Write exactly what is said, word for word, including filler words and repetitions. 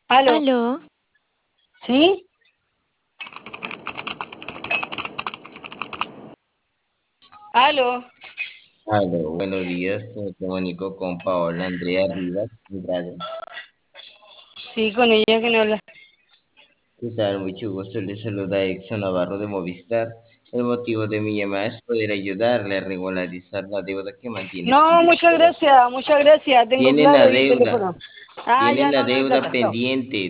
Aló, Aló, ¿sí? Aló, Aló, buenos días. Me comunico con Paola Andrea Rivas Andrade. sí, con ella que no habla. ¿Qué tal? Mucho gusto. Les saluda Exxon Navarro de Movistar. El motivo de mi llamada es poder ayudarle a regularizar la deuda que mantiene con No, la muchas empresa. gracias, muchas gracias, tengo Tiene la claro y el deuda, teléfono. Ah, tiene ya la no, no hay deuda plata, chao. pendiente